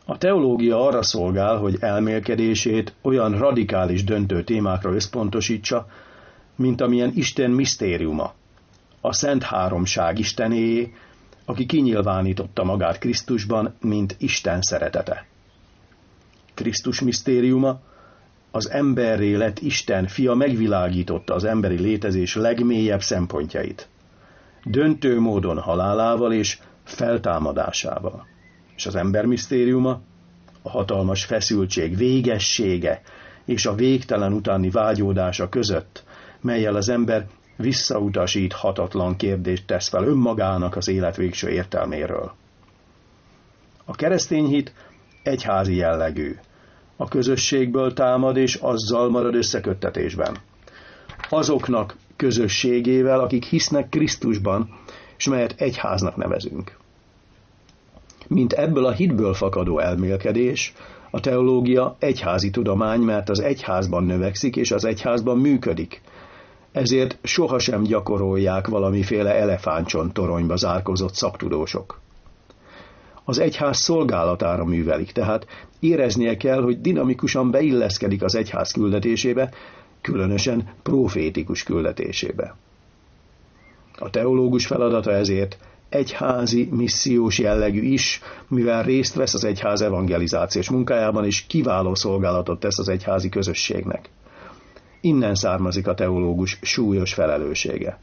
A teológia arra szolgál, hogy elmélkedését olyan radikális döntő témákra összpontosítsa, mint amilyen Isten misztériuma, a Szent Háromság Istenéjé, aki kinyilvánította magát Krisztusban, mint Isten szeretete. Krisztus misztériuma, az emberré lett Isten fia megvilágította az emberi létezés legmélyebb szempontjait, döntő módon halálával és feltámadásával. És az ember misztériuma, a hatalmas feszültség végessége és a végtelen utáni vágyódása között, mellyel az ember visszautasíthatatlan kérdést tesz fel önmagának az élet végső értelméről. A keresztény hit egyházi jellegű. A közösségből támad, és azzal marad összeköttetésben. Azoknak közösségével, akik hisznek Krisztusban, és melyet egyháznak nevezünk. Mint ebből a hitből fakadó elmélkedés, a teológia egyházi tudomány, mert az egyházban növekszik, és az egyházban működik. Ezért sohasem gyakorolják valamiféle elefántcsont-toronyba zárkózott szaktudósok. Az egyház szolgálatára művelik, tehát éreznie kell, hogy dinamikusan beilleszkedik az egyház küldetésébe, különösen profétikus küldetésébe. A teológus feladata ezért egyházi, missziós jellegű is, mivel részt vesz az egyház evangelizációs munkájában, és kiváló szolgálatot tesz az egyházi közösségnek. Innen származik a teológus súlyos felelőssége.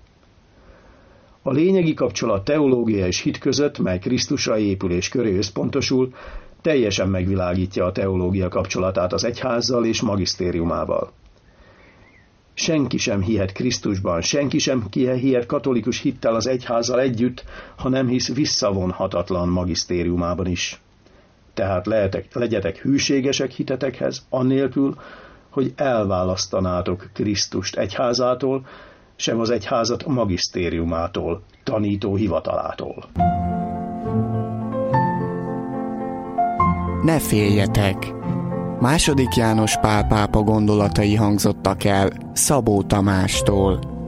A lényegi kapcsolat teológia és hit között, mely Krisztusra épül és köré összpontosul, teljesen megvilágítja a teológia kapcsolatát az egyházzal és magisztériumával. Senki sem hihet Krisztusban, senki sem hihet katolikus hittel az egyházzal együtt, ha nem hisz visszavonhatatlan magisztériumában is. Tehát legyetek hűségesek hitetekhez, annélkül, hogy elválasztanátok Krisztust egyházától, sem az egyházat magisztériumától, tanító hivatalától. Ne féljetek! II. János Pál pápa gondolatai hangzottak el Szabó Tamástól.